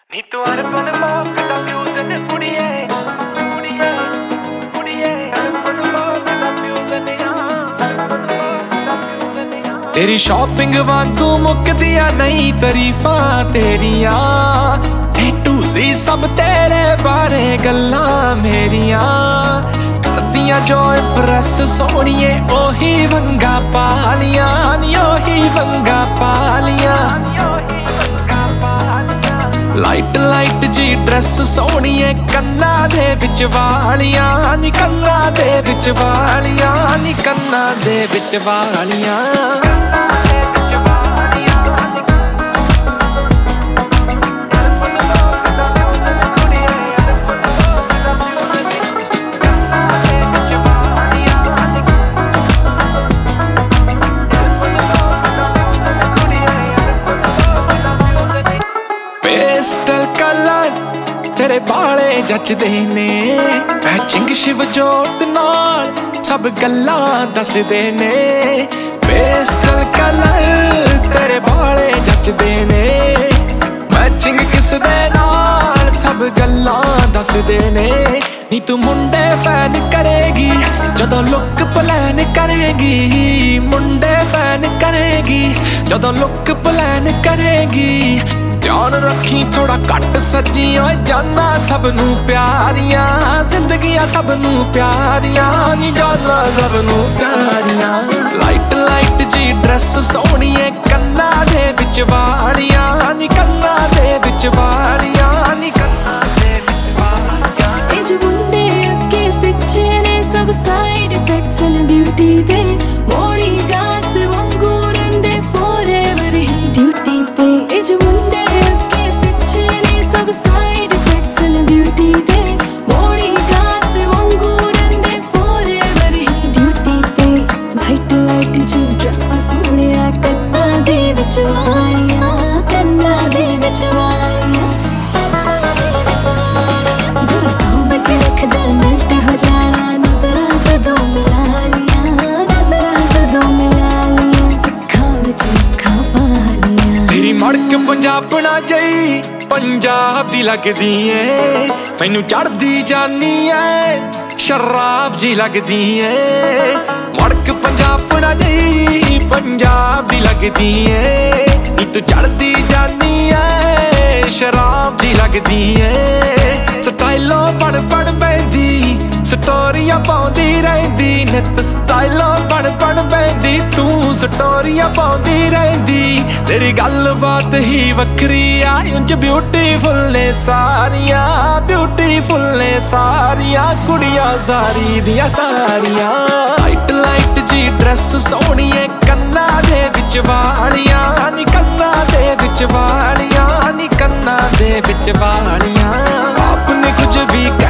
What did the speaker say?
ਨੀ ਤੂੰ urban mock ਦਾ fusion ਕੁੜੀਏ ਕੁੜੀਏ ਕੁੜੀਏ ਅਰਬਨ ਮੌਕ ਦਾ ਫਿਊਜ਼ਨ ਆ ਤੇਰੀ ਸ਼ਾਪਿੰਗ ਵਾਂਗੂ ਮੁੱਕਦੀਆਂ ਨਹੀਂ ਤਾਰੀਫਾਂ ਤੇਰੀਆਂ ਟੂਸੀ ਸਭ ਤੇਰੇ ਬਾਰੇ ਗੱਲਾਂ ਮੇਰੀਆਂ ਕਰਦੀਆਂ ਜੋ ਇੰਪ੍ਰੈਸ ਸੋਹਣੀਏ ਉਹੀ ਵੰਗਾ ਪਾਲੀਆਂ ਨੀ ਉਹੀ ਵੰਗਾ ਪਾਲੀਆਂ ਲਾਈਟ ਲਾਈਟ ਜੀ ਡਰੈਸ ਸੋਹਣੀਏ ਕੰਨਾਂ ਦੇ ਵਿੱਚ ਵਾਲੀਆਂ ਨੀ ਕੰਨਾਂ ਦੇ ਵਿੱਚ ਵਾਲੀਆਂ ਨੀ ਕੰਨਾਂ ਦੇ ਵਿੱਚ ਵਾਲੀਆਂ पेस्टल कलर तेरे बाले जचदे ने मैचिंग शिव जोत नाल सब गल्लां दसदे ने पेस्टल कलर तेरे बाले जचदे ने मैचिंग किस दे नाल सब गल्लां दसदे ने नी तू मुंडे फैन करेगी जदों लुक प्लान करेगी मुंडे फैन करेगी जदों लुक प्लान करेगी ध्यान रखी थोड़ा घट सजी ओए जाना सबनू प्यारियां जिंदगियां सबनू प्यारियां नी जाना सबनू प्यारियां लाइट लाइट जी ड्रेस सोहणीए कन्ना दे विच वालियां नी कन्ना दे विच वालियां नी कन्ना दे विच वालियां ए जो मुंडे अगे पिछे ने सब साइड इफेक्ट्स एंड ब्यूटी दे मोड़ी गाज दे वांगू रंडे फॉरएवर ही ड्यूटी ते ए जो साइड इफेक्ट्स एंड ब्यूटी दे मोड़ी गाज दे वांगू रंदे फॉरएवर ही ड्यूटी ते लाइट लाइट जी ड्रेस सोहणिया कन्ना दे विच वालियां कन्ना दे विच वालियां जरा सामने के रख दे मिलते हो जाना नजरा जदों मिला लिया नजरा जदों मिला लिया अखां विच अखां पा लिया तेरी मड़क पंजाबना जई पंजाब दी लगदी ऐ मैनू चढ़दी जानी ऐ शराब जी लगदी ऐ मड़क पंजाबना जई पंजाब दी लगदी ऐ नी तू चढ़दी जानी ऐ शराब जी लगदी ऐ स्टाइलों बड़ बड़ बैंदी स्टोरियां पाउंदी रहिंदी नित स्टाइलों बड़ बड़ बैंदी तू स्टोरियां पाउंदी रहिंदी तेरी गलबात ही वक्री आ उंज ब्यूटीफुल ने सारियां ब्यूटीफुल ने सारियां कुड़ियां सारी दियां सारियां लाइट लाइट जी ड्रेस सोहणीए कन्ना दे विच वालियां नी कन्ना दे विच वालियां नी कन्ना दे विच वालियां आपने कुछ भी